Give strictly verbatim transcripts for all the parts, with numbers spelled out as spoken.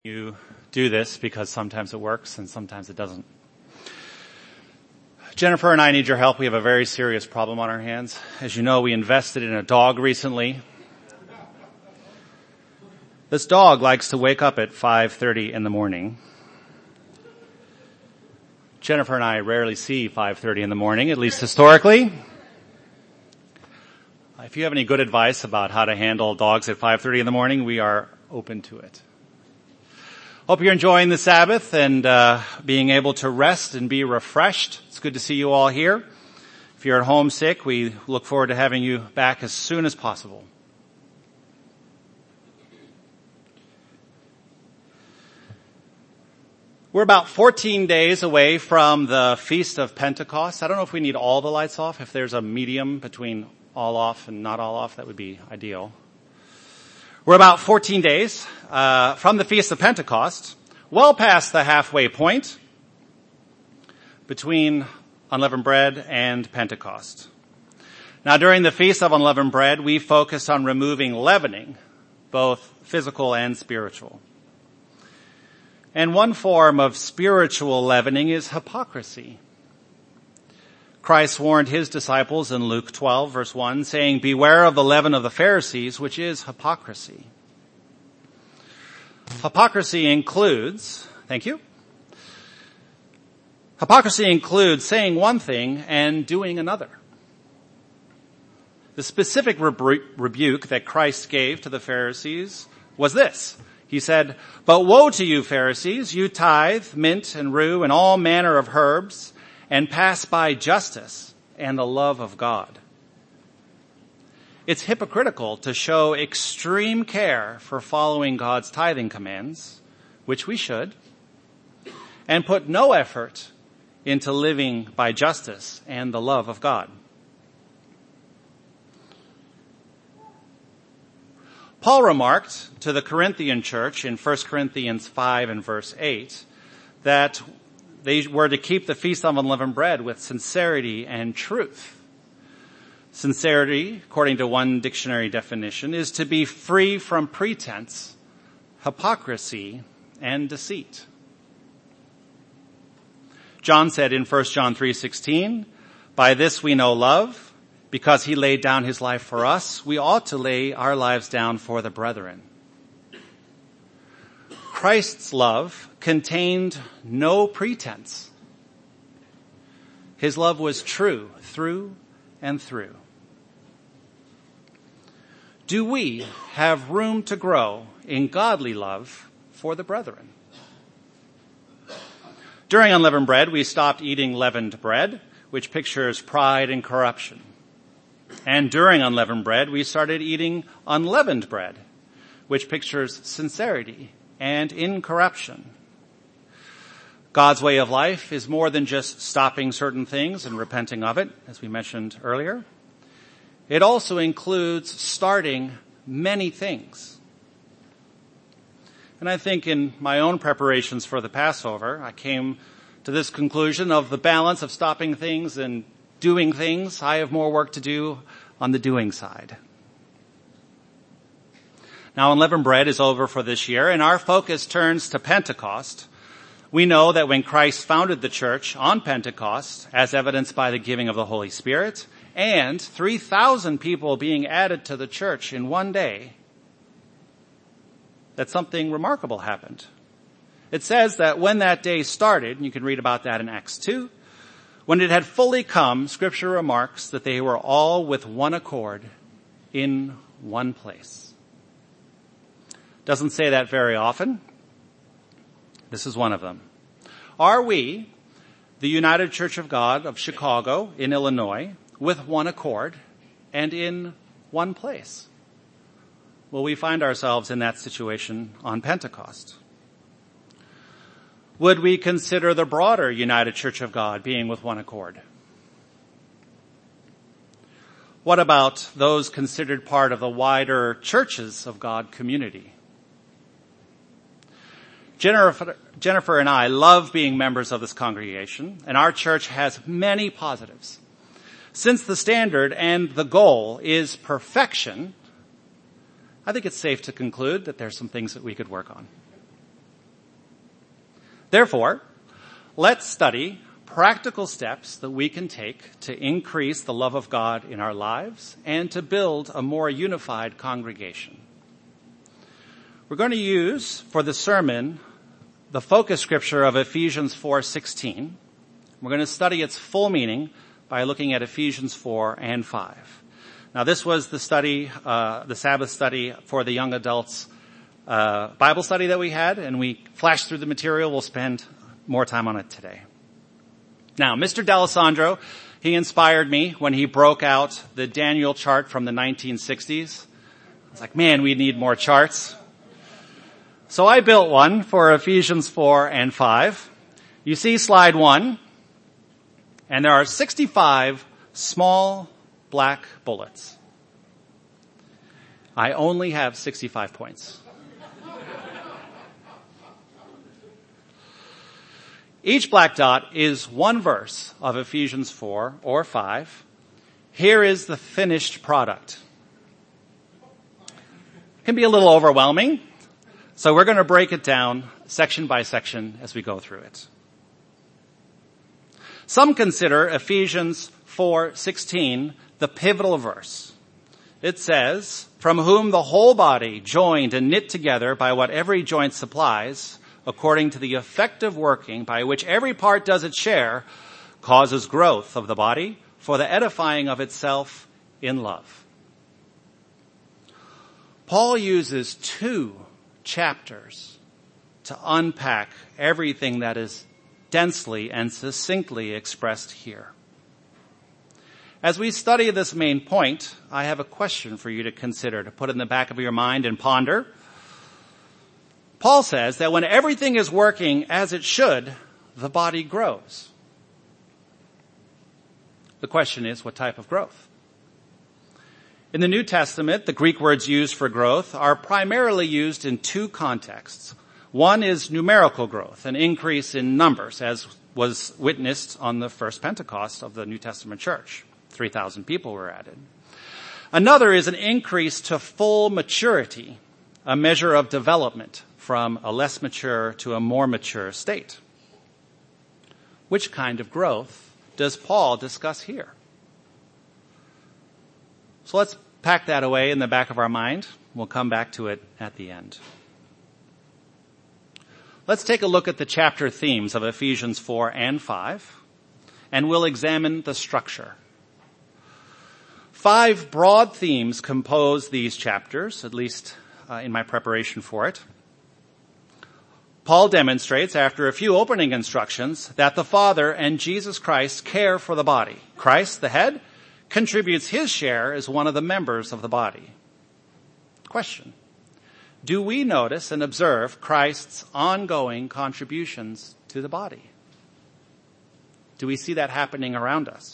You do this because sometimes it works and sometimes it doesn't. Jennifer and I need your help. We have a very serious problem on our hands. As you know, we invested in a dog recently. This dog likes to wake up at five thirty in the morning. Jennifer and I rarely see five thirty in the morning, at least historically. If you have any good advice about how to handle dogs at five thirty in the morning, we are open to it. Hope you're enjoying the Sabbath and uh, being able to rest and be refreshed. It's good to see you all here. If you're at home sick, we look forward to having you back as soon as possible. We're about fourteen days away from the Feast of Pentecost. I don't know if we need all the lights off. If there's a medium between all off and not all off, that would be ideal. We're about fourteen days uh, from the Feast of Pentecost, well past the halfway point between unleavened bread and Pentecost. Now, during the Feast of Unleavened Bread, we focus on removing leavening, both physical and spiritual. And one form of spiritual leavening is hypocrisy. Christ warned his disciples in Luke twelve, verse one, saying, "Beware of the leaven of the Pharisees, which is hypocrisy." Hypocrisy includes, thank you, hypocrisy includes saying one thing and doing another. The specific rebu- rebuke that Christ gave to the Pharisees was this. He said, "But woe to you, Pharisees, you tithe mint and rue and all manner of herbs, and pass by justice and the love of God." It's hypocritical to show extreme care for following God's tithing commands, which we should, and put no effort into living by justice and the love of God. Paul remarked to the Corinthian church in First Corinthians five and verse eight that they were to keep the Feast of Unleavened Bread with sincerity and truth. Sincerity, according to one dictionary definition, is to be free from pretense, hypocrisy, and deceit. John said in First John three sixteen, "By this we know love, because he laid down his life for us. We ought to lay our lives down for the brethren." Christ's love contained no pretense. His love was true through and through. Do we have room to grow in godly love for the brethren? During unleavened bread, we stopped eating leavened bread, which pictures pride and corruption. And during unleavened bread, we started eating unleavened bread, which pictures sincerity and incorruption. God's way of life is more than just stopping certain things and repenting of it, as we mentioned earlier. It also includes starting many things. And I think in my own preparations for the Passover, I came to this conclusion of the balance of stopping things and doing things. I have more work to do on the doing side. Now, unleavened bread is over for this year, and our focus turns to Pentecost. We know that when Christ founded the church on Pentecost, as evidenced by the giving of the Holy Spirit, and three thousand people being added to the church in one day, that something remarkable happened. It says that when that day started, and you can read about that in Acts two, when it had fully come, Scripture remarks that they were all with one accord in one place. Doesn't say that very often. This is one of them. Are we, the United Church of God of Chicago in Illinois, with one accord and in one place? Will we find ourselves in that situation on Pentecost? Would we consider the broader United Church of God being with one accord? What about those considered part of the wider churches of God community? Jennifer, Jennifer and I love being members of this congregation, and our church has many positives. Since the standard and the goal is perfection, I think it's safe to conclude that there's some things that we could work on. Therefore, let's study practical steps that we can take to increase the love of God in our lives and to build a more unified congregation. We're going to use for the sermon the focus scripture of Ephesians four sixteen. We're going to study its full meaning by looking at Ephesians four and five. Now, this was the study, uh, the Sabbath study for the young adults uh, Bible study that we had, and we flashed through the material. We'll spend more time on it today. Now, Mister D'Alessandro, he inspired me when he broke out the Daniel chart from the nineteen sixties. I was like, man, we need more charts. So I built one for Ephesians four and five. You see slide one, and there are sixty-five small black bullets. I only have sixty-five points. Each black dot is one verse of Ephesians four or five. Here is the finished product. It can be a little overwhelming, so we're going to break it down section by section as we go through it. Some consider Ephesians four sixteen the pivotal verse. It says, "From whom the whole body, joined and knit together by what every joint supplies, according to the effective working by which every part does its share, causes growth of the body for the edifying of itself in love." Paul uses two chapters to unpack everything that is densely and succinctly expressed here. As we study this main point, I have a question for you to consider, to put in the back of your mind and ponder. Paul says that when everything is working as it should, the body grows. The question is, what type of growth? In the New Testament, the Greek words used for growth are primarily used in two contexts. One is numerical growth, an increase in numbers, as was witnessed on the first Pentecost of the New Testament church. three thousand people were added. Another is an increase to full maturity, a measure of development from a less mature to a more mature state. Which kind of growth does Paul discuss here? So let's pack that away in the back of our mind. We'll come back to it at the end. Let's take a look at the chapter themes of Ephesians four and five, and we'll examine the structure. Five broad themes compose these chapters, at least uh, in my preparation for it. Paul demonstrates, after a few opening instructions, that the Father and Jesus Christ care for the body. Christ, the head, contributes his share as one of the members of the body. Question: do we notice and observe Christ's ongoing contributions to the body? Do we see that happening around us?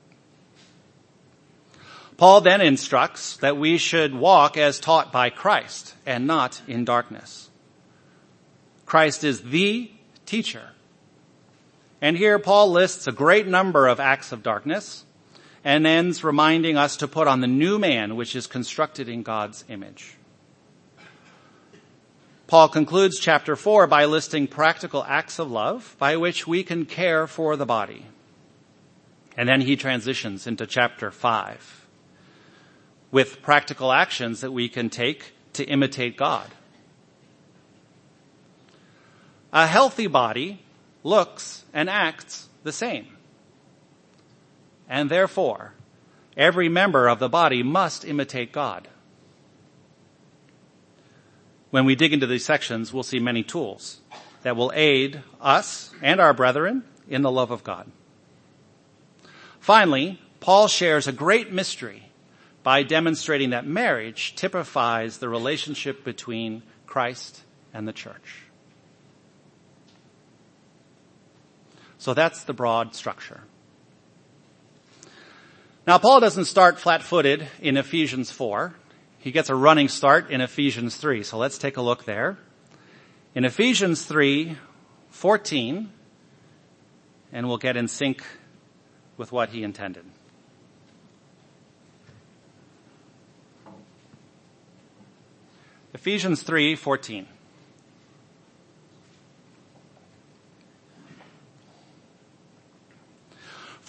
Paul then instructs that we should walk as taught by Christ and not in darkness. Christ is the teacher. And here Paul lists a great number of acts of darkness and ends reminding us to put on the new man, which is constructed in God's image. Paul concludes chapter four by listing practical acts of love by which we can care for the body. And then he transitions into chapter five with practical actions that we can take to imitate God. A healthy body looks and acts the same. And therefore, every member of the body must imitate God. When we dig into these sections, we'll see many tools that will aid us and our brethren in the love of God. Finally, Paul shares a great mystery by demonstrating that marriage typifies the relationship between Christ and the church. So that's the broad structure. Now, Paul doesn't start flat-footed in Ephesians four. He gets a running start in Ephesians three. So let's take a look there. In Ephesians three fourteen, and we'll get in sync with what he intended. Ephesians three fourteen.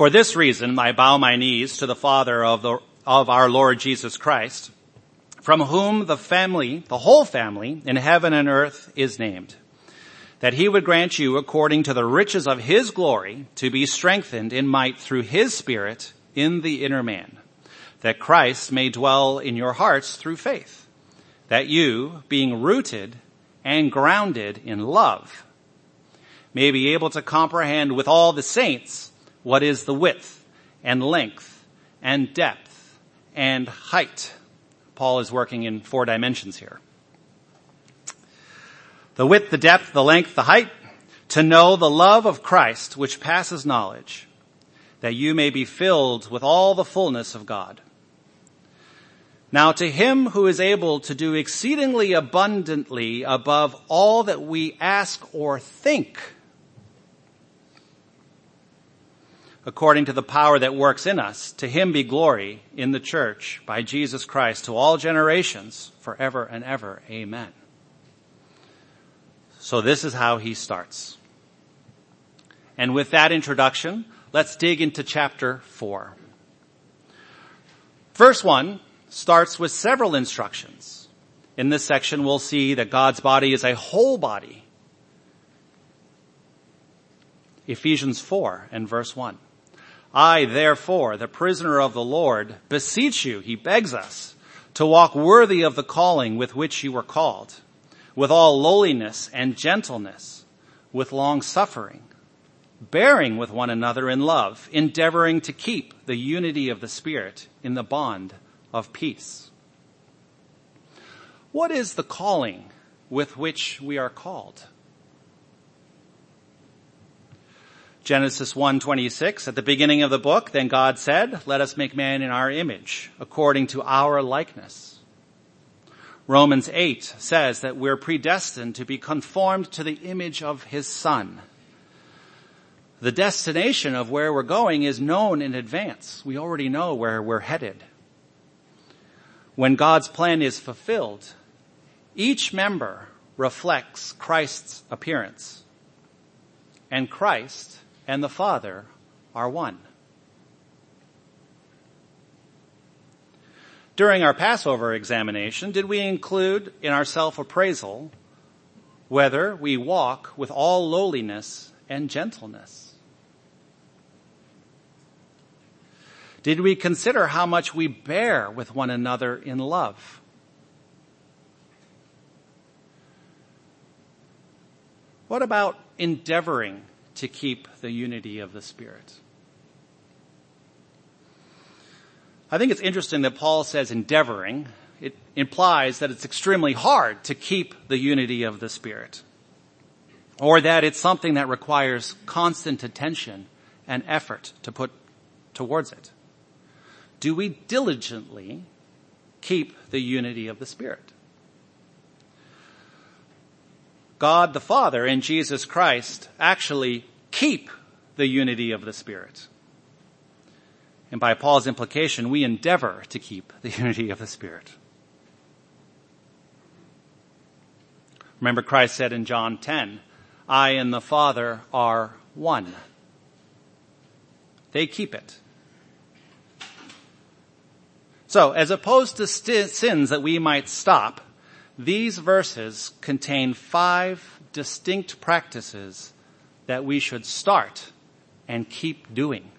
For this reason, I bow my knees to the Father of the, of our Lord Jesus Christ, from whom the family, the whole family in heaven and earth is named, that he would grant you, according to the riches of his glory, to be strengthened in might through his Spirit in the inner man, that Christ may dwell in your hearts through faith, that you, being rooted and grounded in love, may be able to comprehend with all the saints what is the width and length and depth and height. Paul is working in four dimensions here. The width, the depth, the length, the height, to know the love of Christ which passes knowledge, that you may be filled with all the fullness of God. Now to him who is able to do exceedingly abundantly above all that we ask or think, according to the power that works in us, to him be glory in the church by Jesus Christ to all generations forever and ever. Amen. So this is how he starts. And with that introduction, let's dig into chapter four. Verse one starts with several instructions. In this section, we'll see that God's body is a whole body. Ephesians four and verse one. I, therefore, the prisoner of the Lord, beseech you, he begs us, to walk worthy of the calling with which you were called, with all lowliness and gentleness, with long suffering, bearing with one another in love, endeavoring to keep the unity of the Spirit in the bond of peace. What is the calling with which we are called? Genesis one twenty-six, at the beginning of the book, then God said, let us make man in our image, according to our likeness. Romans eight says that we're predestined to be conformed to the image of his Son. The destination of where we're going is known in advance. We already know where we're headed. When God's plan is fulfilled, each member reflects Christ's appearance, and Christ and the Father are one. During our Passover examination, did we include in our self-appraisal whether we walk with all lowliness and gentleness? Did we consider how much we bear with one another in love? What about endeavoring to keep the unity of the Spirit? I think it's interesting that Paul says endeavoring. It implies that it's extremely hard to keep the unity of the Spirit, or that it's something that requires constant attention and effort to put towards it. Do we diligently keep the unity of the Spirit? God the Father and Jesus Christ actually keep the unity of the Spirit. And by Paul's implication, we endeavor to keep the unity of the Spirit. Remember, Christ said in John ten, I and the Father are one. They keep it. So, as opposed to st- sins that we might stop, these verses contain five distinct practices that we should start and keep doing.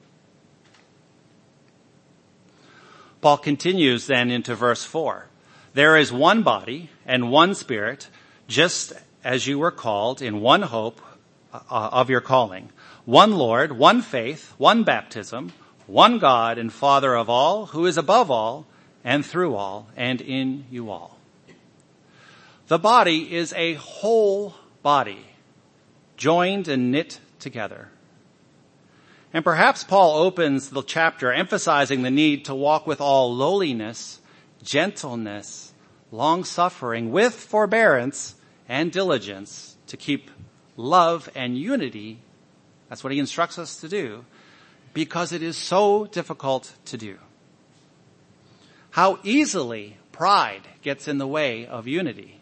Paul continues then into verse four. There is one body and one Spirit, just as you were called in one hope uh, of your calling. One Lord, one faith, one baptism, one God and Father of all, who is above all and through all and in you all. The body is a whole body, joined and knit together. And perhaps Paul opens the chapter emphasizing the need to walk with all lowliness, gentleness, long-suffering, with forbearance and diligence to keep love and unity. That's what he instructs us to do, because it is so difficult to do. How easily pride gets in the way of unity.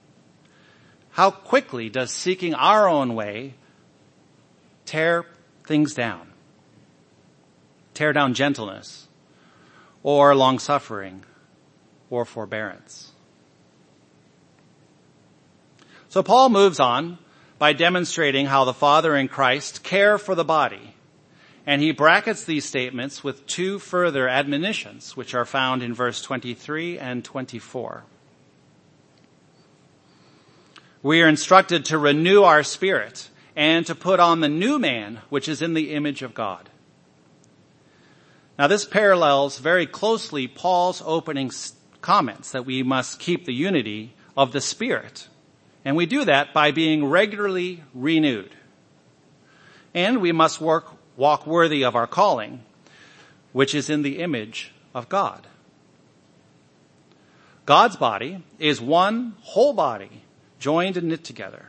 How quickly does seeking our own way tear things down. Tear down gentleness, or long-suffering, or forbearance. So Paul moves on by demonstrating how the Father and Christ care for the body. And he brackets these statements with two further admonitions, which are found in verse twenty-three and twenty-four. We are instructed to renew our spirit and to put on the new man, which is in the image of God. Now this parallels very closely Paul's opening comments that we must keep the unity of the Spirit. And we do that by being regularly renewed. And we must work, walk worthy of our calling, which is in the image of God. God's body is one whole body, joined and knit together.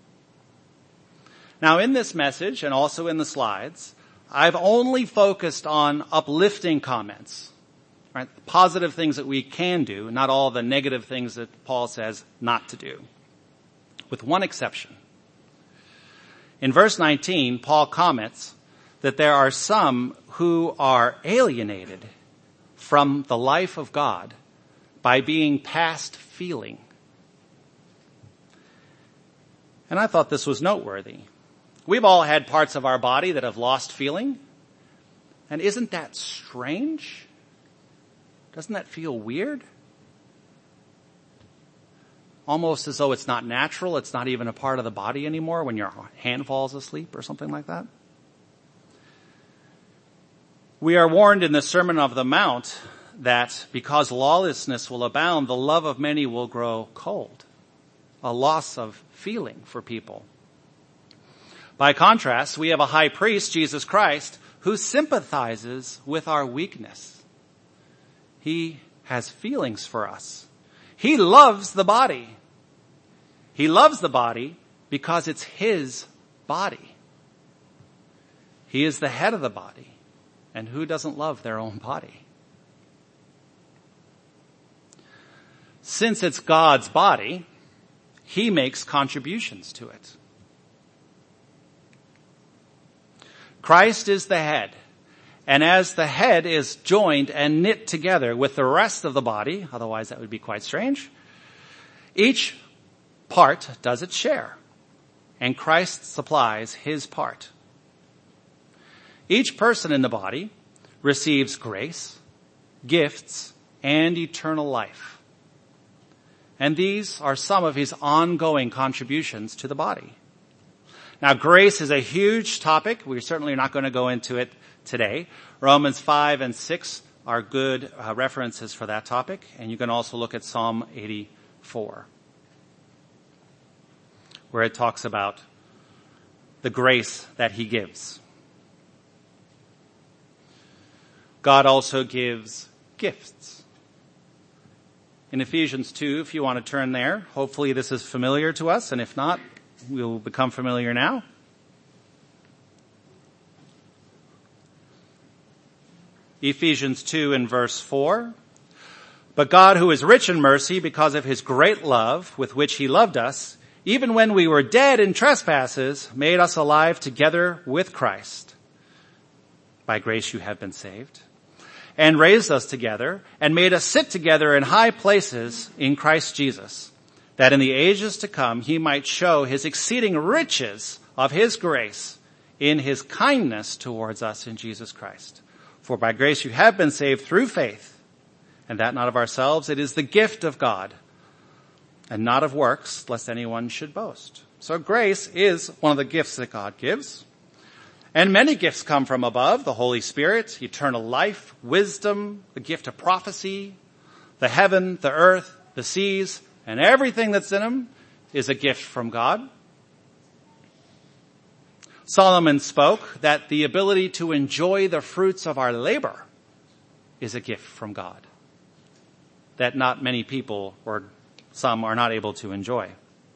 Now in this message, and also in the slides, I've only focused on uplifting comments, right? Positive things that we can do, not all the negative things that Paul says not to do. With one exception. In verse nineteen, Paul comments that there are some who are alienated from the life of God by being past feeling. And I thought this was noteworthy. We've all had parts of our body that have lost feeling. And isn't that strange? Doesn't that feel weird? Almost as though it's not natural, it's not even a part of the body anymore when your hand falls asleep or something like that. We are warned in the Sermon on the Mount that because lawlessness will abound, the love of many will grow cold. A loss of feeling for people. By contrast, we have a high priest, Jesus Christ, who sympathizes with our weakness. He has feelings for us. He loves the body. He loves the body because it's his body. He is the head of the body. And who doesn't love their own body? Since it's God's body, he makes contributions to it. Christ is the head. And as the head is joined and knit together with the rest of the body, otherwise that would be quite strange, each part does its share, and Christ supplies his part. Each person in the body receives grace, gifts, and eternal life. And these are some of his ongoing contributions to the body. Now, grace is a huge topic. We're certainly not going to go into it today. Romans five and six are good uh, references for that topic. And you can also look at Psalm eighty-four, where it talks about the grace that he gives. God also gives gifts. In Ephesians two, if you want to turn there, hopefully this is familiar to us, and if not, we'll become familiar now. Ephesians two and verse four. But God, who is rich in mercy, because of his great love with which he loved us, even when we were dead in trespasses, made us alive together with Christ. By grace you have been saved. And raised us together and made us sit together in high places in Christ Jesus, that in the ages to come he might show his exceeding riches of his grace in his kindness towards us in Jesus Christ. For by grace you have been saved through faith, and that not of ourselves, it is the gift of God, and not of works, lest anyone should boast. So grace is one of the gifts that God gives. And many gifts come from above, the Holy Spirit, eternal life, wisdom, the gift of prophecy, the heaven, the earth, the seas, and everything that's in them is a gift from God. Solomon spoke that the ability to enjoy the fruits of our labor is a gift from God, that not many people or some are not able to enjoy.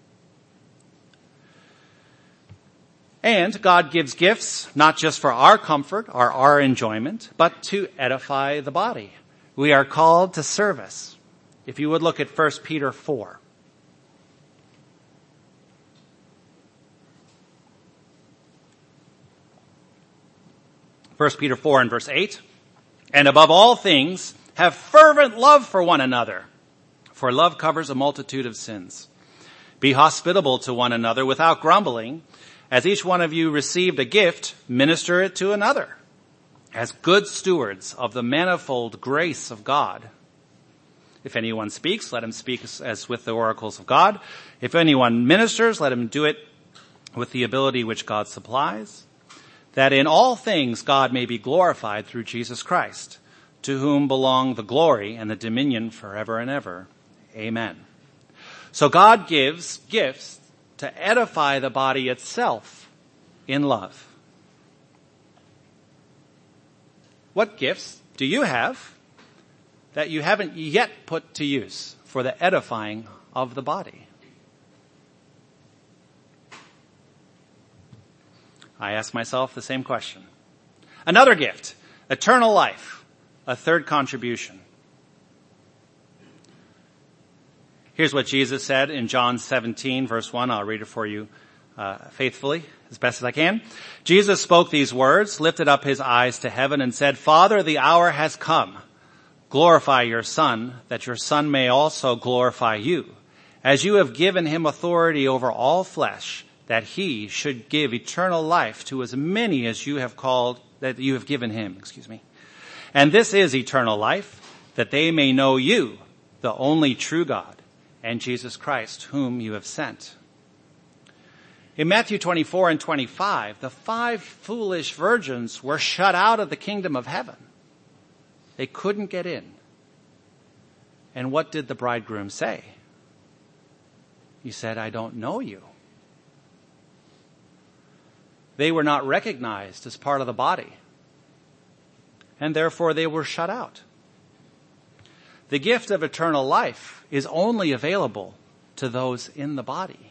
And God gives gifts not just for our comfort or our enjoyment, but to edify the body. We are called to service. If you would look at First Peter four. First Peter four and verse eight. And above all things, have fervent love for one another, for love covers a multitude of sins. Be hospitable to one another without grumbling. As each one of you received a gift, minister it to another, as good stewards of the manifold grace of God. If anyone speaks, let him speak as with the oracles of God. If anyone ministers, let him do it with the ability which God supplies, that in all things God may be glorified through Jesus Christ, to whom belong the glory and the dominion forever and ever. Amen. So God gives gifts to edify the body itself in love. What gifts do you have that you haven't yet put to use for the edifying of the body? I ask myself the same question. Another gift, eternal life, a third contribution. Here's what Jesus said in John seventeen, verse one. I'll read it for you uh, faithfully, as best as I can. Jesus spoke these words, lifted up his eyes to heaven, and said, Father, the hour has come. Glorify your Son, that your Son may also glorify you, as you have given him authority over all flesh, that he should give eternal life to as many as you have called, that you have given him, excuse me. And this is eternal life, that they may know you, the only true God, and Jesus Christ, whom you have sent. In Matthew twenty-four and twenty-five, the five foolish virgins were shut out of the kingdom of heaven. They couldn't get in. And what did the bridegroom say? He said, I don't know you. They were not recognized as part of the body, and therefore they were shut out. The gift of eternal life is only available to those in the body.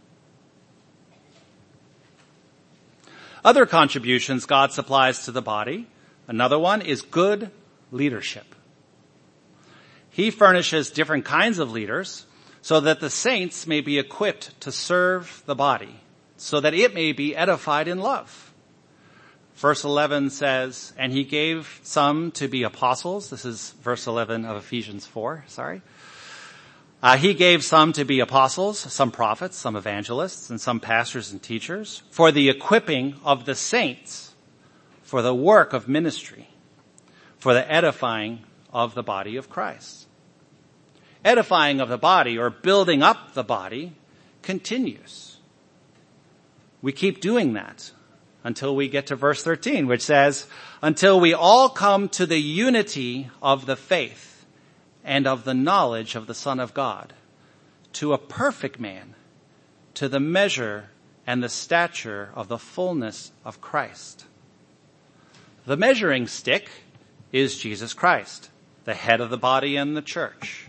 Other contributions God supplies to the body. Another one is good leadership. He furnishes different kinds of leaders so that the saints may be equipped to serve the body, so that it may be edified in love. Verse eleven says, and he gave some to be apostles. This is verse eleven of Ephesians four, sorry. Uh, he gave some to be apostles, some prophets, some evangelists, and some pastors and teachers, for the equipping of the saints, for the work of ministry, for the edifying of the body of Christ. Edifying of the body, or building up the body, continues. We keep doing that until we get to verse thirteen, which says, until we all come to the unity of the faith and of the knowledge of the Son of God, to a perfect man, to the measure and the stature of the fullness of Christ. The measuring stick is Jesus Christ, the head of the body and the church.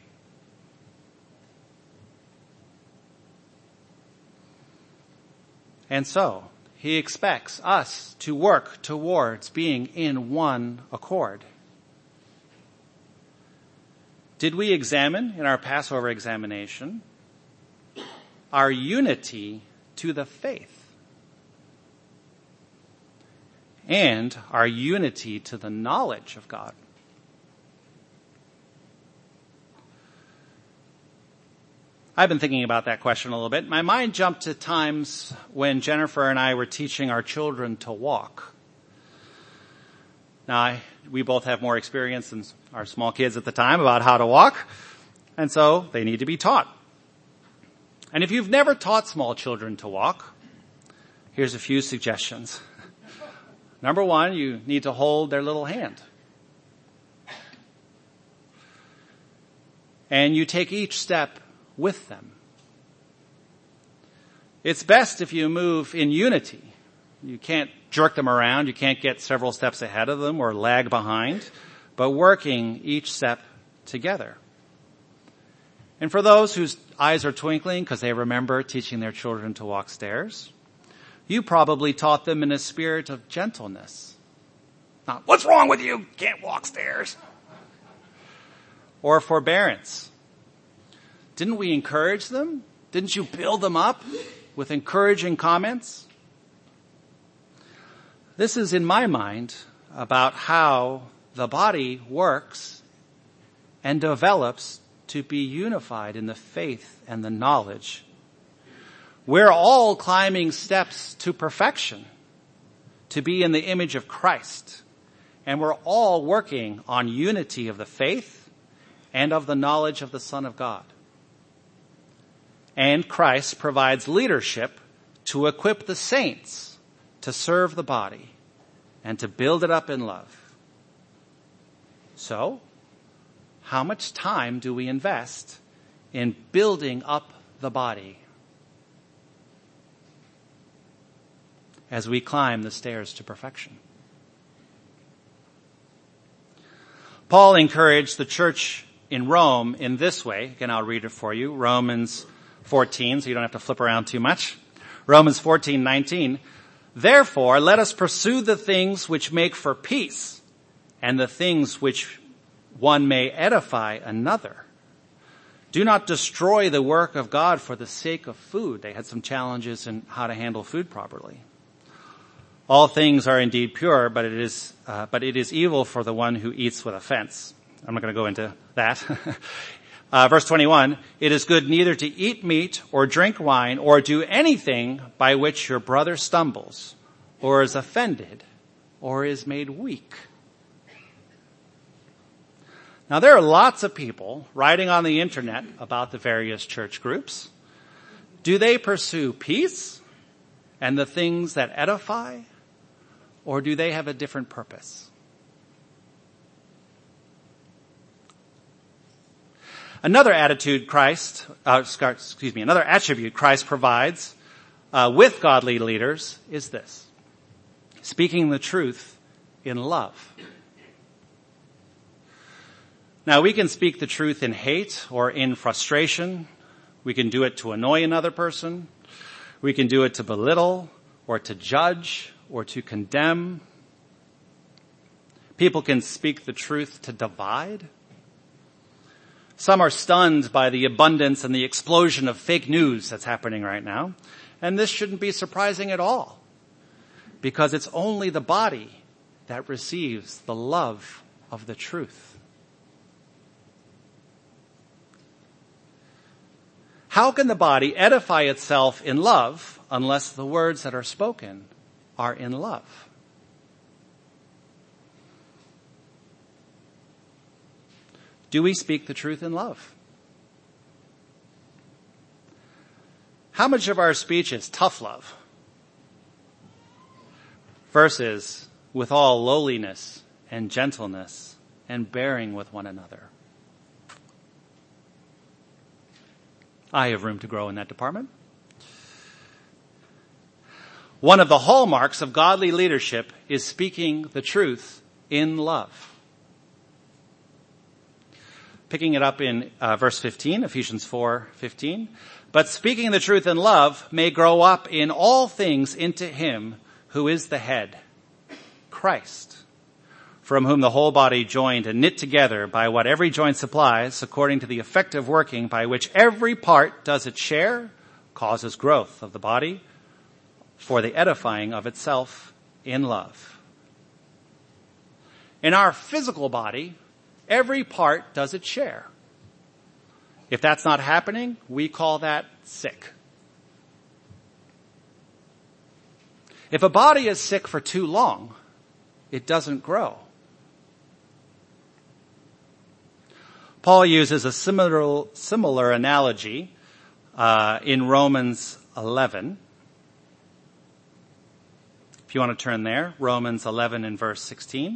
And so, he expects us to work towards being in one accord. Did we examine in our Passover examination our unity to the faith and our unity to the knowledge of God? I've been thinking about that question a little bit. My mind jumped to times when Jennifer and I were teaching our children to walk. Now, I, we both have more experience than our small kids at the time about how to walk, and so they need to be taught. And if you've never taught small children to walk, here's a few suggestions. Number one, you need to hold their little hand. And you take each step with them. It's best if you move in unity. You can't jerk them around. You can't get several steps ahead of them or lag behind, but working each step together. And for those whose eyes are twinkling because they remember teaching their children to walk stairs, you probably taught them in a spirit of gentleness. Not, what's wrong with you? Can't walk stairs. Or forbearance. Didn't we encourage them? Didn't you build them up with encouraging comments? This is, in my mind, about how the body works and develops to be unified in the faith and the knowledge. We're all climbing steps to perfection, to be in the image of Christ. And we're all working on unity of the faith and of the knowledge of the Son of God. And Christ provides leadership to equip the saints to serve the body and to build it up in love. So, how much time do we invest in building up the body as we climb the stairs to perfection? Paul encouraged the church in Rome in this way. Again, I'll read it for you. Romans fourteen, so you don't have to flip around too much. Romans fourteen nineteen. Therefore, let us pursue the things which make for peace, and the things which one may edify another. Do not destroy the work of God for the sake of food. They had some challenges in how to handle food properly. All things are indeed pure, but it is, uh, but it is evil for the one who eats with offense. I'm not going to go into that. uh, verse twenty-one, it is good neither to eat meat or drink wine or do anything by which your brother stumbles or is offended or is made weak. Now there are lots of people writing on the internet about the various church groups. Do they pursue peace and the things that edify, or do they have a different purpose? Another attitude Christ, uh, excuse me, another attribute Christ provides uh, with godly leaders is this: speaking the truth in love. Now, we can speak the truth in hate or in frustration. We can do it to annoy another person. We can do it to belittle or to judge or to condemn. People can speak the truth to divide. Some are stunned by the abundance and the explosion of fake news that's happening right now. And this shouldn't be surprising at all, because it's only the body that receives the love of the truth. How can the body edify itself in love unless the words that are spoken are in love? Do we speak the truth in love? How much of our speech is tough love versus with all lowliness and gentleness and bearing with one another? I have room to grow in that department. One of the hallmarks of godly leadership is speaking the truth in love. Picking it up in uh, verse fifteen, Ephesians four fifteen. But speaking the truth in love may grow up in all things into him who is the head, Christ, from whom the whole body joined and knit together by what every joint supplies, according to the effective working by which every part does its share, causes growth of the body for the edifying of itself in love. In our physical body, every part does its share. If that's not happening, we call that sick. If a body is sick for too long, it doesn't grow. Paul uses a similar, similar analogy uh, in Romans eleven. If you want to turn there, Romans eleven and verse sixteen.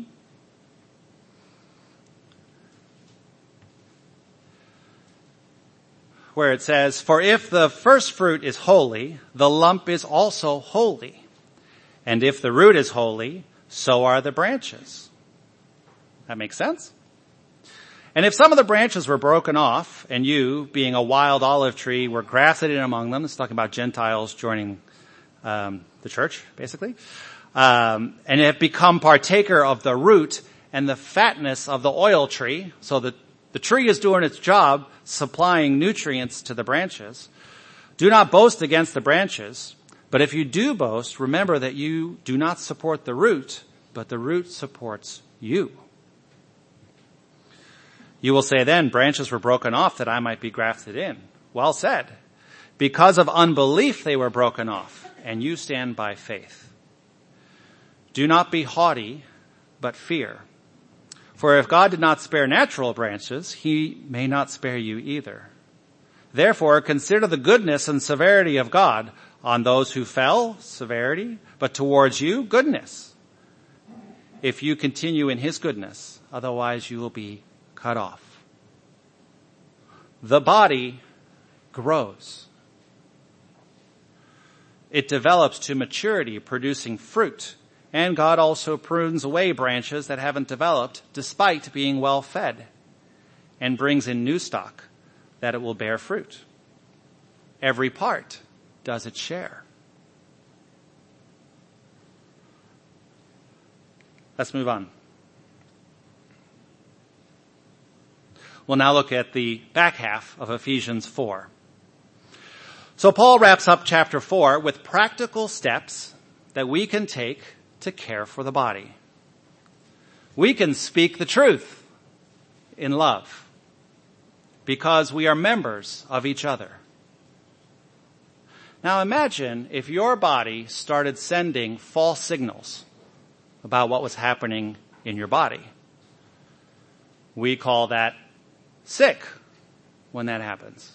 Where it says, for if the first fruit is holy, the lump is also holy. And if the root is holy, so are the branches. That makes sense? And if some of the branches were broken off, and you, being a wild olive tree, were grafted in among them, it's talking about Gentiles joining um, the church, basically, um, and have become partaker of the root and the fatness of the oil tree, so that the tree is doing its job, supplying nutrients to the branches. Do not boast against the branches, but if you do boast, remember that you do not support the root, but the root supports you. You will say then, branches were broken off that I might be grafted in. Well said. Because of unbelief they were broken off, and you stand by faith. Do not be haughty, but fear. For if God did not spare natural branches, he may not spare you either. Therefore, consider the goodness and severity of God. On those who fell, severity, but towards you, goodness. If you continue in his goodness, otherwise you will be cut off. The body grows. It develops to maturity, producing fruit. And God also prunes away branches that haven't developed, despite being well fed, and brings in new stock, that it will bear fruit. Every part does its share. Let's move on. We'll now look at the back half of Ephesians four. So Paul wraps up chapter four with practical steps that we can take to care for the body. We can speak the truth in love because we are members of each other. Now imagine if your body started sending false signals about what was happening in your body. We call that sick when that happens.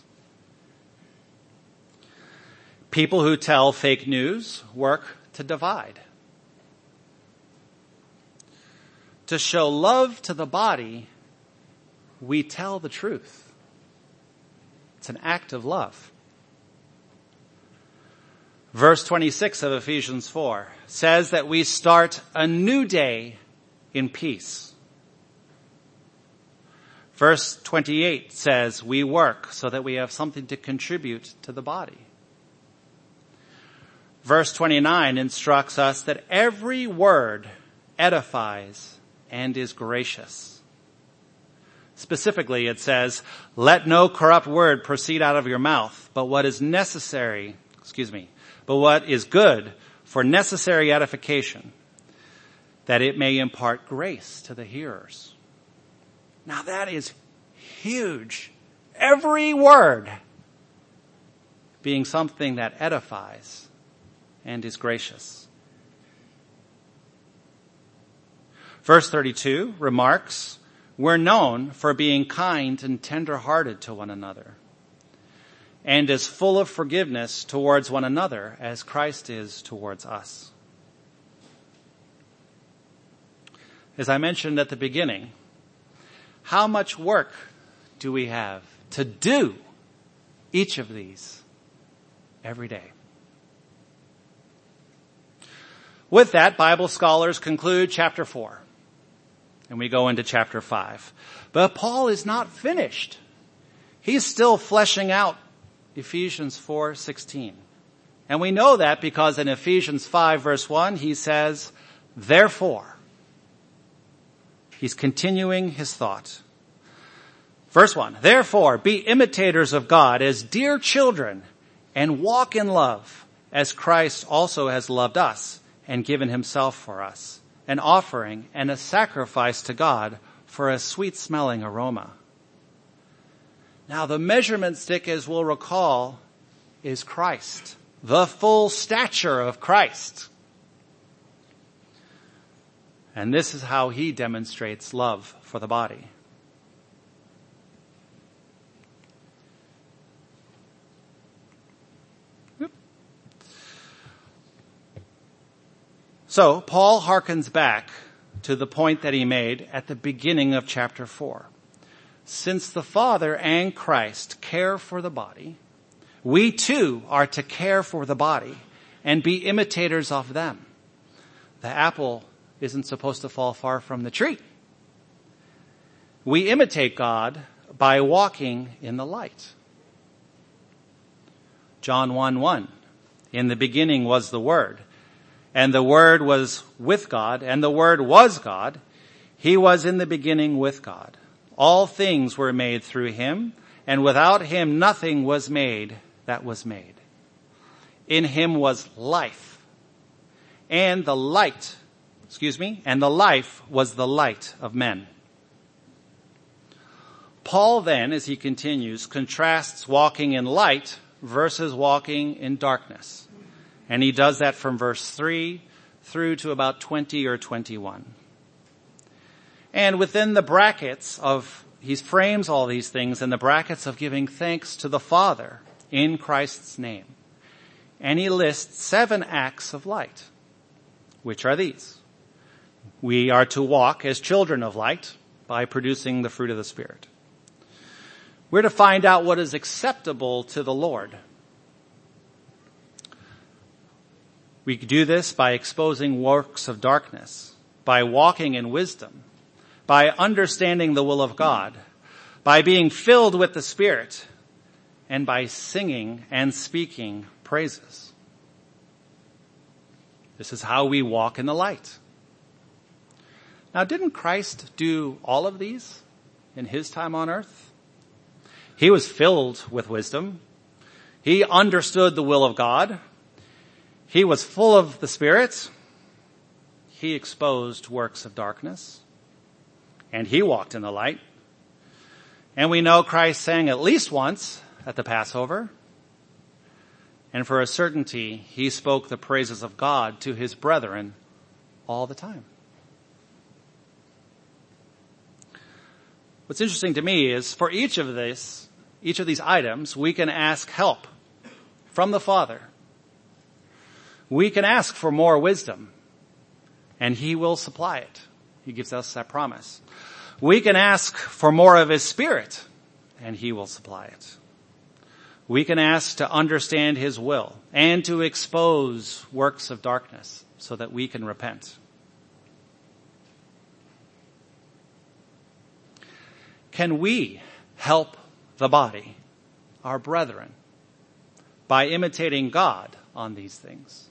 People who tell fake news work to divide. To show love to the body, we tell the truth. It's an act of love. Verse twenty-six of Ephesians four says that we start a new day in peace. Verse twenty-eight says we work so that we have something to contribute to the body. Verse twenty-nine instructs us that every word edifies and is gracious. Specifically, it says, let no corrupt word proceed out of your mouth, but what is necessary, excuse me, but what is good for necessary edification, that it may impart grace to the hearers. Now that is huge. Every word being something that edifies and is gracious. Verse thirty-two remarks, we're known for being kind and tender-hearted to one another, and is full of forgiveness towards one another as Christ is towards us. As I mentioned at the beginning, how much work do we have to do each of these every day? With that, Bible scholars conclude chapter four, and we go into chapter five. But Paul is not finished. He's still fleshing out Ephesians four sixteen. And we know that because in Ephesians five verse one, he says, therefore. He's continuing his thought. Verse one, therefore be imitators of God as dear children and walk in love as Christ also has loved us and given himself for us, an offering and a sacrifice to God for a sweet smelling aroma. Now the measurement stick, as we'll recall, is Christ, the full stature of Christ. And this is how he demonstrates love for the body. So Paul harkens back to the point that he made at the beginning of chapter four. Since the Father and Christ care for the body, we too are to care for the body and be imitators of them. The apple isn't supposed to fall far from the tree. We imitate God by walking in the light. John one one, in the beginning was the Word, and the Word was with God, and the Word was God. He was in the beginning with God. All things were made through him, and without him nothing was made that was made. In him was life, and the light excuse me, and the life was the light of men. Paul then, as he continues, contrasts walking in light versus walking in darkness. And he does that from verse three through to about twenty or twenty-one. And within the brackets of, he frames all these things in the brackets of giving thanks to the Father in Christ's name. And he lists seven acts of light. Which are these? We are to walk as children of light by producing the fruit of the Spirit. We're to find out what is acceptable to the Lord. We do this by exposing works of darkness, by walking in wisdom, by understanding the will of God, by being filled with the Spirit, and by singing and speaking praises. This is how we walk in the light. Now, didn't Christ do all of these in his time on earth? He was filled with wisdom. He understood the will of God. He was full of the Spirit. He exposed works of darkness. And he walked in the light. And we know Christ sang at least once at the Passover. And for a certainty, he spoke the praises of God to his brethren all the time. What's interesting to me is for each of this, each of these items, we can ask help from the Father. We can ask for more wisdom, and he will supply it. He gives us that promise. We can ask for more of his Spirit, and he will supply it. We can ask to understand his will and to expose works of darkness so that we can repent. Can we help the body, our brethren, by imitating God on these things?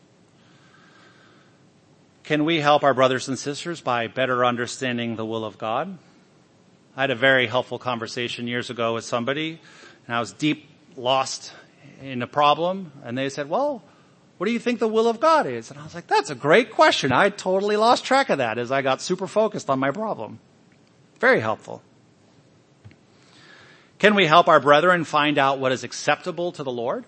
Can we help our brothers and sisters by better understanding the will of God? I had a very helpful conversation years ago with somebody, and I was deep lost in a problem, and they said, well, what do you think the will of God is? And I was like, that's a great question. I totally lost track of that as I got super focused on my problem. Very helpful. Can we help our brethren find out what is acceptable to the Lord?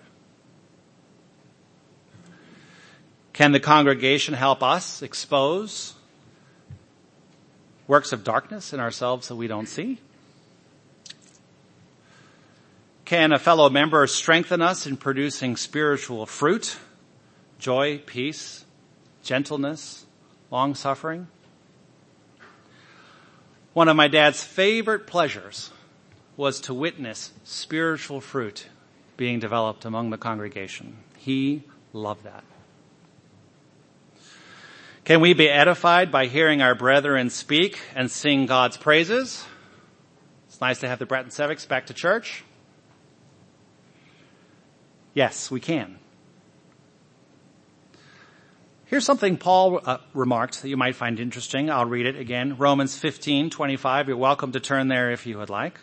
Can the congregation help us expose works of darkness in ourselves that we don't see? Can a fellow member strengthen us in producing spiritual fruit, joy, peace, gentleness, long-suffering? One of my dad's favorite pleasures was to witness spiritual fruit being developed among the congregation. He loved that. Can we be edified by hearing our brethren speak and sing God's praises? It's nice to have the Bratton Sevics back to church. Yes, we can. Here's something Paul uh, remarked that you might find interesting. I'll read it again. Romans fifteen twenty-five. You're welcome to turn there if you would like.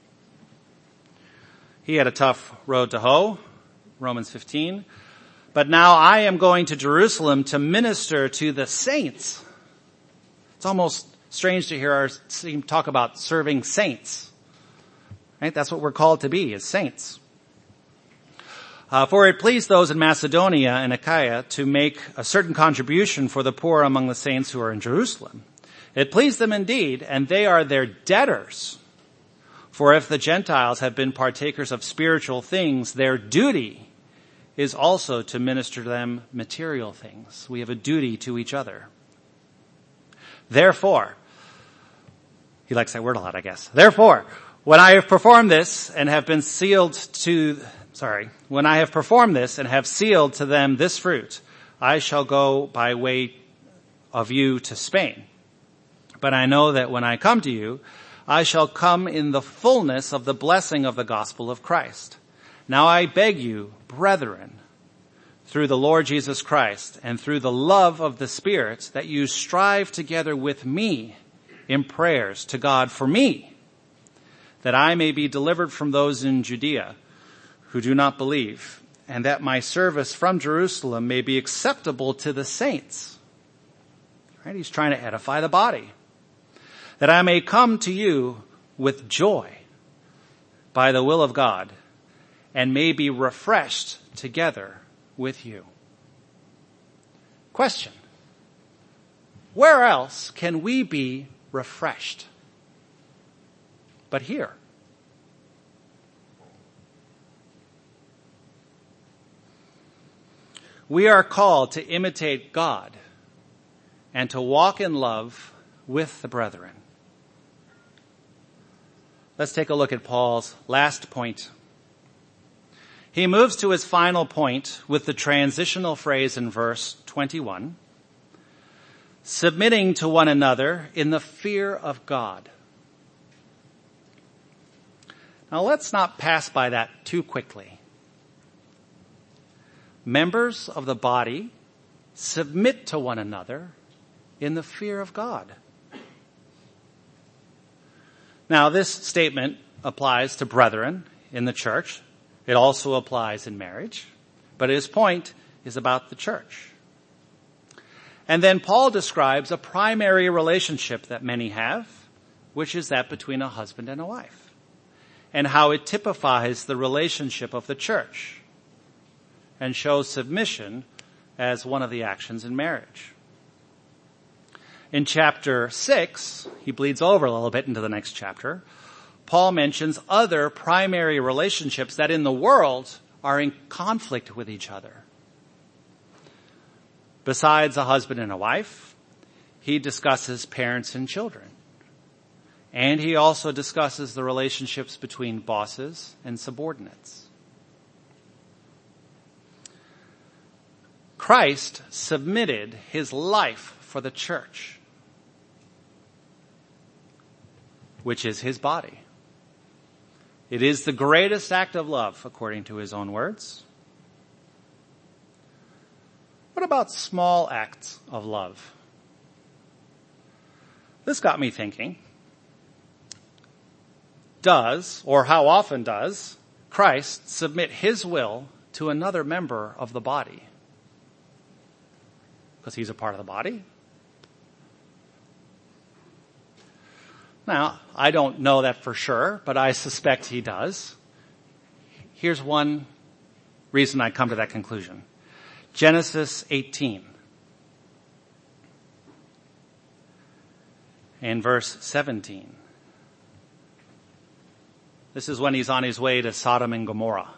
He had a tough road to hoe. Romans fifteen. But now I am going to Jerusalem to minister to the saints. It's almost strange to hear our team talk about serving saints. Right? That's what we're called to be, as saints. Uh, for it pleased those in Macedonia and Achaia to make a certain contribution for the poor among the saints who are in Jerusalem. It pleased them indeed, and they are their debtors. For if the Gentiles have been partakers of spiritual things, their duty is also to minister to them material things. We have a duty to each other. Therefore, he likes that word a lot, I guess. Therefore, when I have performed this and have been sealed to, sorry, when I have performed this and have sealed to them this fruit, I shall go by way of you to Spain. But I know that when I come to you, I shall come in the fullness of the blessing of the gospel of Christ. Now I beg you, brethren, through the Lord Jesus Christ and through the love of the Spirit, that you strive together with me in prayers to God for me, that I may be delivered from those in Judea who do not believe, and that my service from Jerusalem may be acceptable to the saints. Right? He's trying to edify the body. That I may come to you with joy by the will of God and may be refreshed together with you. Question. Where else can we be refreshed but here? We are called to imitate God and to walk in love with the brethren. Let's take a look at Paul's last point. He moves to his final point with the transitional phrase in verse twenty-one, submitting to one another in the fear of God. Now let's not pass by that too quickly. Members of the body submit to one another in the fear of God. Now, this statement applies to brethren in the church. It also applies in marriage. But his point is about the church. And then Paul describes a primary relationship that many have, which is that between a husband and a wife, and how it typifies the relationship of the church and shows submission as one of the actions in marriage. In chapter six, he bleeds over a little bit into the next chapter, Paul mentions other primary relationships that in the world are in conflict with each other. Besides a husband and a wife, he discusses parents and children. And he also discusses the relationships between bosses and subordinates. Christ submitted his life for the church, which is his body. It is the greatest act of love, according to his own words. What about small acts of love? This got me thinking. Does, or how often does, Christ submit his will to another member of the body? Because he's a part of the body. Now, I don't know that for sure, but I suspect he does. Here's one reason I come to that conclusion. Genesis eighteen. And verse seventeen. This is when he's on his way to Sodom and Gomorrah.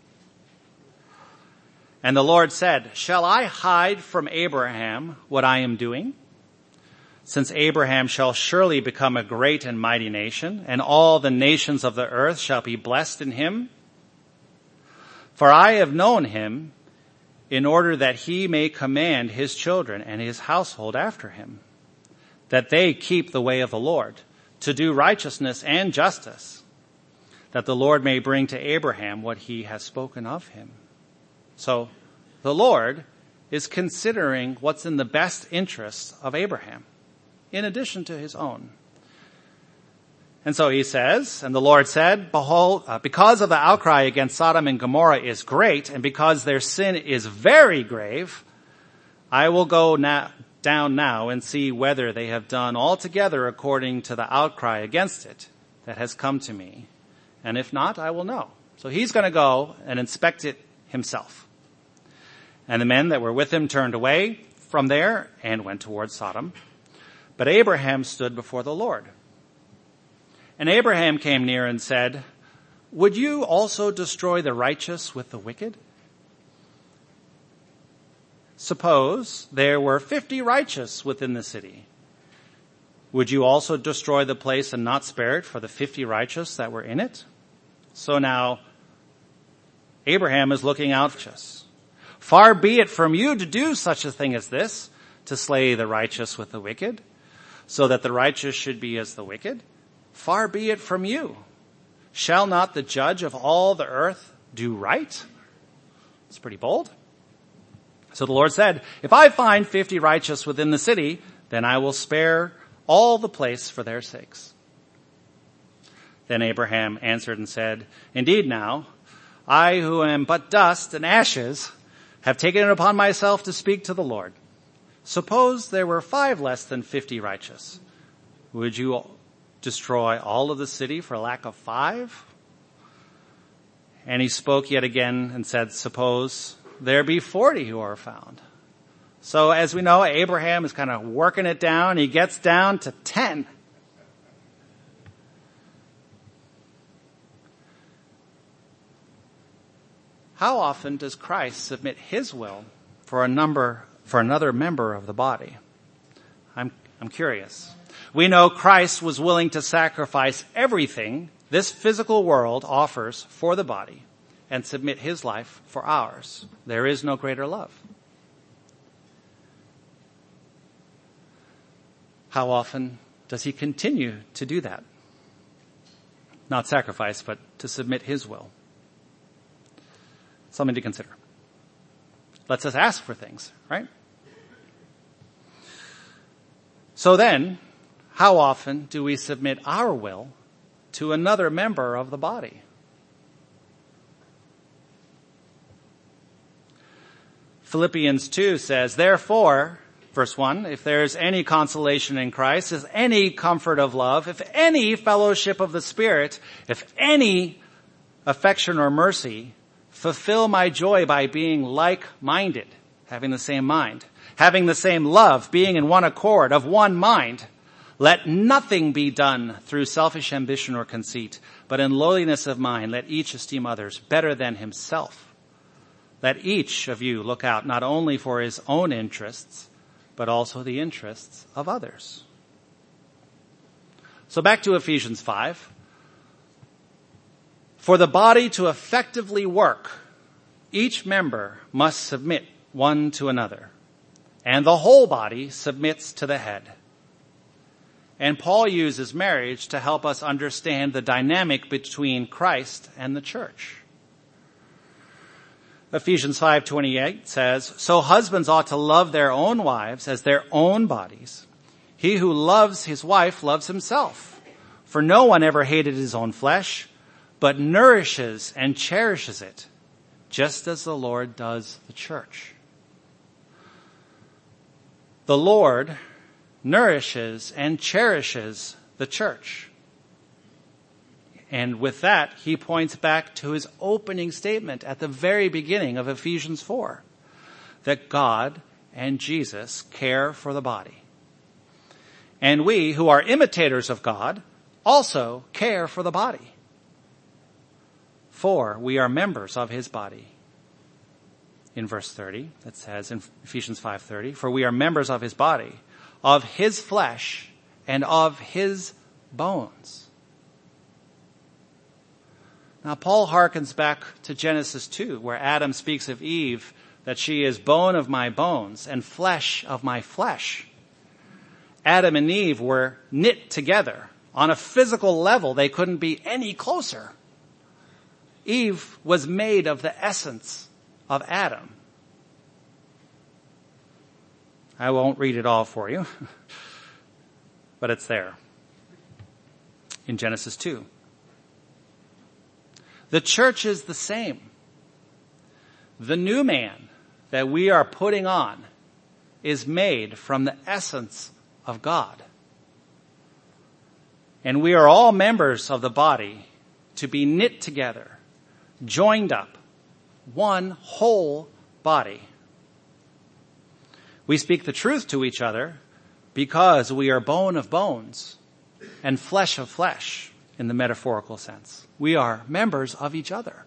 And the Lord said, "Shall I hide from Abraham what I am doing? Since Abraham shall surely become a great and mighty nation, and all the nations of the earth shall be blessed in him. For I have known him in order that he may command his children and his household after him, that they keep the way of the Lord, to do righteousness and justice, that the Lord may bring to Abraham what he has spoken of him." So the Lord is considering what's in the best interest of Abraham, in addition to his own. And so he says, and the Lord said, "Behold, uh, because of the outcry against Sodom and Gomorrah is great, and because their sin is very grave, I will go na- down now and see whether they have done altogether according to the outcry against it that has come to me. And if not, I will know." So he's going to go and inspect it himself. And the men that were with him turned away from there and went towards Sodom. But Abraham stood before the Lord. And Abraham came near and said, "Would you also destroy the righteous with the wicked? Suppose there were fifty righteous within the city. Would you also destroy the place and not spare it for the fifty righteous that were in it?" So now Abraham is looking out for us. "Far be it from you to do such a thing as this, to slay the righteous with the wicked, so that the righteous should be as the wicked. Far be it from you. Shall not the judge of all the earth do right?" It's pretty bold. So the Lord said, "If I find fifty righteous within the city, then I will spare all the place for their sakes." Then Abraham answered and said, "Indeed now, I who am but dust and ashes have taken it upon myself to speak to the Lord. suppose there were five less than fifty righteous. Would you destroy all of the city for lack of five? And he spoke yet again and said, suppose there be forty who are found. So as we know, Abraham is kind of working it down. He gets down to ten. How often does Christ submit his will for a number, for another member of the body? I'm, I'm curious. We know Christ was willing to sacrifice everything this physical world offers for the body and submit his life for ours. There is no greater love. How often does he continue to do that? Not sacrifice, but to submit his will. Something to consider. Let's us ask for things, right? So then, how often do we submit our will to another member of the body? Philippians two says, therefore, verse one, if there is any consolation in Christ, if any comfort of love, if any fellowship of the Spirit, if any affection or mercy, fulfill my joy by being like-minded, having the same mind, having the same love, being in one accord, of one mind. Let nothing be done through selfish ambition or conceit, but in lowliness of mind, let each esteem others better than himself. Let each of you look out not only for his own interests, but also the interests of others. So back to Ephesians five. For the body to effectively work, each member must submit one to another, and the whole body submits to the head. And Paul uses marriage to help us understand the dynamic between Christ and the church. Ephesians five twenty-eight says, so husbands ought to love their own wives as their own bodies. He who loves his wife loves himself. For no one ever hated his own flesh, but nourishes and cherishes it, just as the Lord does the church. The Lord nourishes and cherishes the church. And with that, he points back to his opening statement at the very beginning of Ephesians four, that God and Jesus care for the body. And we, who are imitators of God, also care for the body. For we are members of his body. In verse thirty, it says in Ephesians five thirty, for we are members of his body, of his flesh, and of his bones. Now, Paul harkens back to Genesis two, where Adam speaks of Eve, that she is bone of my bones and flesh of my flesh. Adam and Eve were knit together. On a physical level, they couldn't be any closer. Eve was made of the essence of Adam. I won't read it all for you, but it's there in Genesis two. The church is the same. The new man that we are putting on is made from the essence of God. And we are all members of the body to be knit together, joined up, one whole body. We speak the truth to each other because we are bone of bones and flesh of flesh in the metaphorical sense. We are members of each other.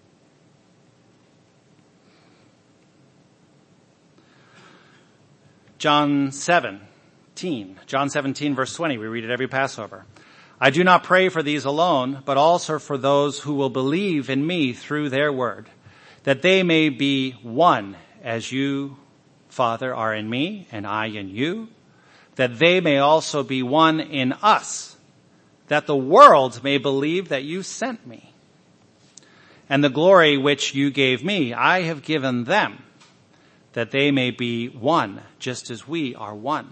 John seventeen, John seventeen verse twenty, we read it every Passover. I do not pray for these alone, but also for those who will believe in me through their word, that they may be one as you, Father, are in me and I in you, that they may also be one in us, that the world may believe that you sent me. And the glory which you gave me, I have given them, that they may be one, just as we are one.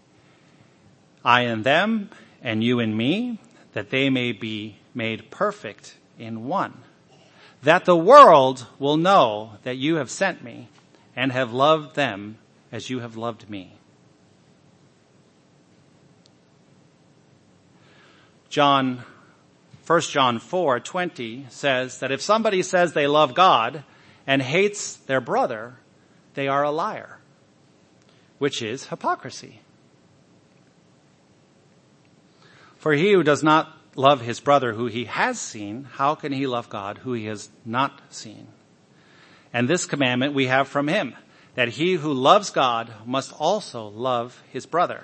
I in them, and you in me, that they may be made perfect in one. That the world will know that you have sent me and have loved them as you have loved me. John, First John four twenty says that if somebody says they love God and hates their brother, they are a liar, which is hypocrisy. For he who does not love his brother who he has seen, how can he love God who he has not seen? And this commandment we have from him, that he who loves God must also love his brother.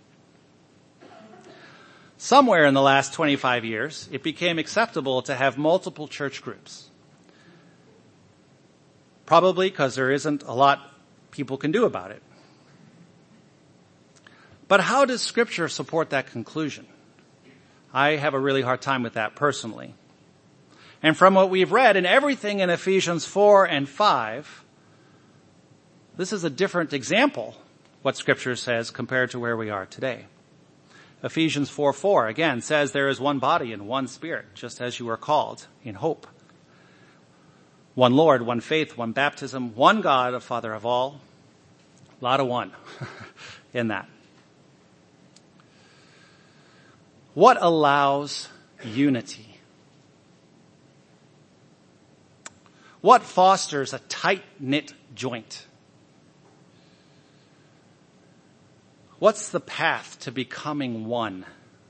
Somewhere in the last twenty-five years, it became acceptable to have multiple church groups. Probably because there isn't a lot people can do about it. But how does Scripture support that conclusion? I have a really hard time with that personally. And from what we've read and everything in Ephesians four and five, this is a different example, what Scripture says, compared to where we are today. Ephesians four four, again, says there is one body and one Spirit, just as you were called in hope. One Lord, one faith, one baptism, one God, a Father of all. A lot of one in that. What allows unity? What fosters a tight-knit joint? What's the path to becoming one?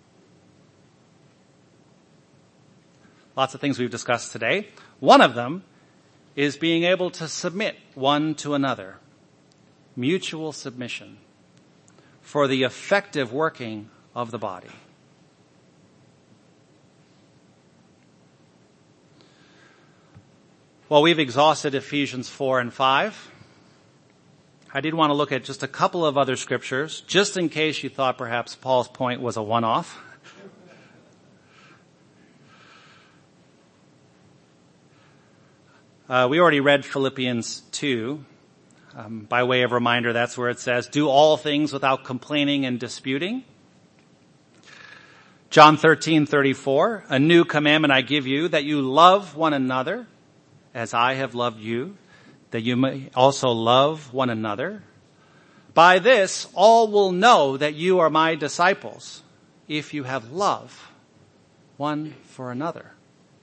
Lots of things we've discussed today. One of them is being able to submit one to another. Mutual submission for the effective working of the body. Well, we've exhausted Ephesians four and five. I did want to look at just a couple of other scriptures, just in case you thought perhaps Paul's point was a one-off. Uh, we already read Philippians two. Um, by way of reminder, that's where it says, do all things without complaining and disputing. John thirteen thirty-four, a new commandment I give you, that you love one another as I have loved you, that you may also love one another. By this, all will know that you are my disciples, if you have love one for another.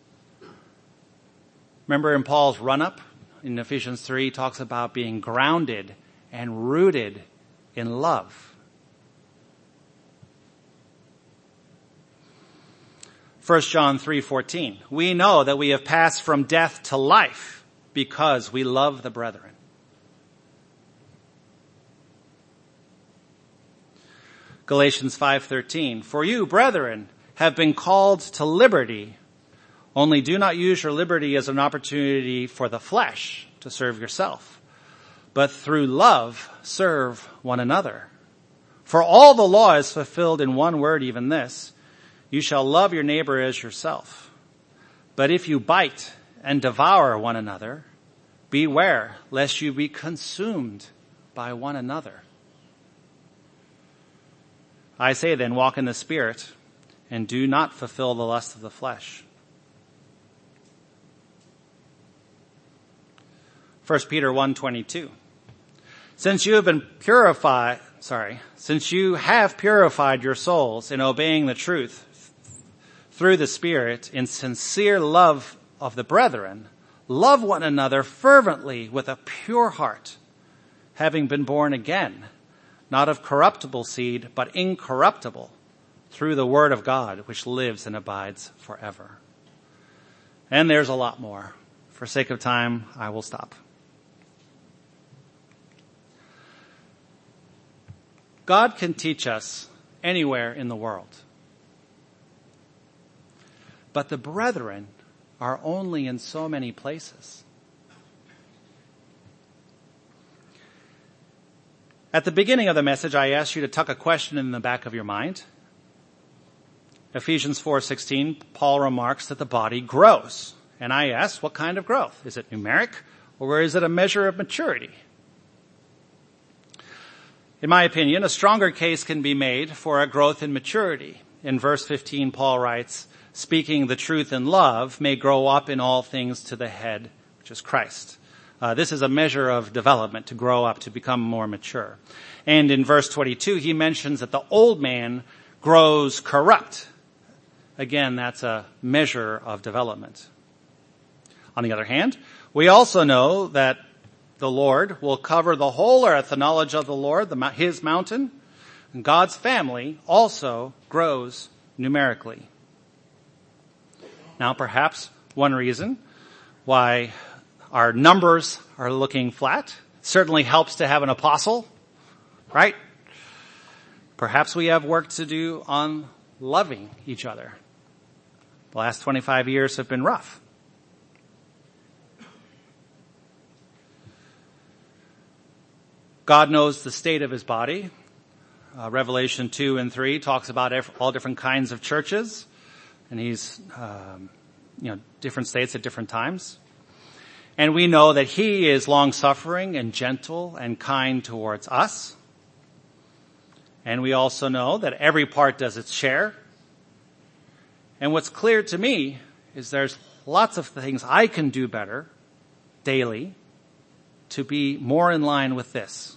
Remember in Paul's run-up in Ephesians three, he talks about being grounded and rooted in love. First John three fourteen, we know that we have passed from death to life because we love the brethren. Galatians five thirteen, for you, brethren, have been called to liberty, only do not use your liberty as an opportunity for the flesh to serve yourself, but through love serve one another. For all the law is fulfilled in one word, even this, you shall love your neighbor as yourself. But if you bite and devour one another, beware lest you be consumed by one another. I say then, walk in the Spirit, and do not fulfill the lust of the flesh. First Peter one twenty-two. Since you have been purified, sorry, since you have purified your souls in obeying the truth through the Spirit in sincere love of the brethren, love one another fervently with a pure heart, having been born again, not of corruptible seed, but incorruptible, through the word of God, which lives and abides forever. And there's a lot more. For sake of time, I will stop. God can teach us anywhere in the world. But the brethren are only in so many places. At the beginning of the message, I asked you to tuck a question in the back of your mind. Ephesians four sixteen, Paul remarks that the body grows. And I asked, what kind of growth? Is it numeric, or is it a measure of maturity? In my opinion, a stronger case can be made for a growth in maturity. In verse fifteen, Paul writes, speaking the truth in love may grow up in all things to the head, which is Christ. Uh, this is a measure of development, to grow up, to become more mature. And in verse twenty-two, he mentions that the old man grows corrupt. Again, that's a measure of development. On the other hand, we also know that the Lord will cover the whole earth, the knowledge of the Lord, the, his mountain. And God's family also grows numerically. Now, perhaps one reason why our numbers are looking flat certainly helps to have an apostle, right? Perhaps we have work to do on loving each other. The last twenty-five years have been rough. God knows the state of his body. Uh, Revelation two and three talks about all different kinds of churches, and he's, um, you know, different states at different times. And we know that he is long-suffering and gentle and kind towards us. And we also know that every part does its share. And what's clear to me is there's lots of things I can do better daily to be more in line with this.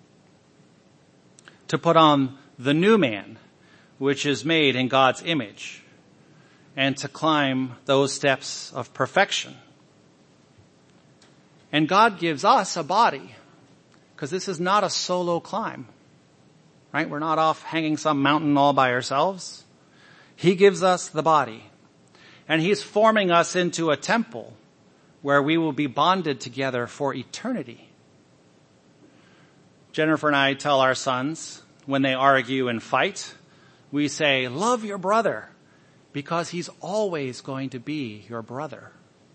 To put on the new man, which is made in God's image, and to climb those steps of perfection. And God gives us a body, because this is not a solo climb, right? We're not off hanging some mountain all by ourselves. He gives us the body, and he's forming us into a temple where we will be bonded together for eternity. Jennifer and I tell our sons, when they argue and fight, we say, love your brother, because he's always going to be your brother.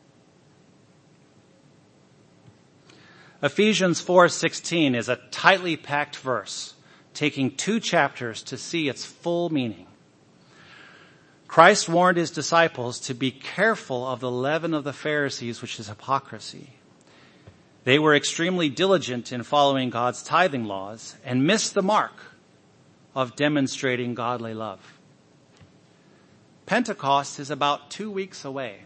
Ephesians four sixteen is a tightly packed verse, taking two chapters to see its full meaning. Christ warned his disciples to be careful of the leaven of the Pharisees, which is hypocrisy. They were extremely diligent in following God's tithing laws and missed the mark of demonstrating godly love. Pentecost is about two weeks away.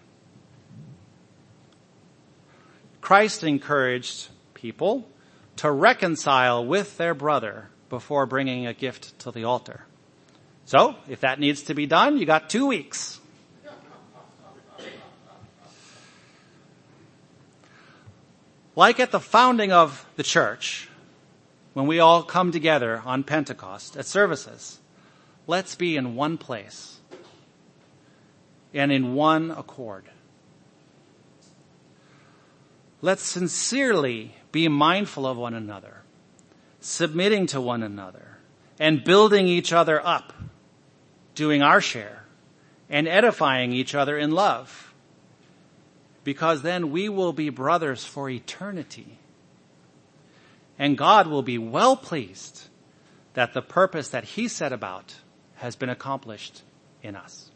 Christ encouraged people to reconcile with their brother before bringing a gift to the altar. So, if that needs to be done, you got two weeks. Like at the founding of the church, when we all come together on Pentecost at services, let's be in one place and in one accord. Let's sincerely be mindful of one another, submitting to one another, and building each other up, doing our share, and edifying each other in love. Because then we will be brothers for eternity. And God will be well pleased that the purpose that he set about has been accomplished in us.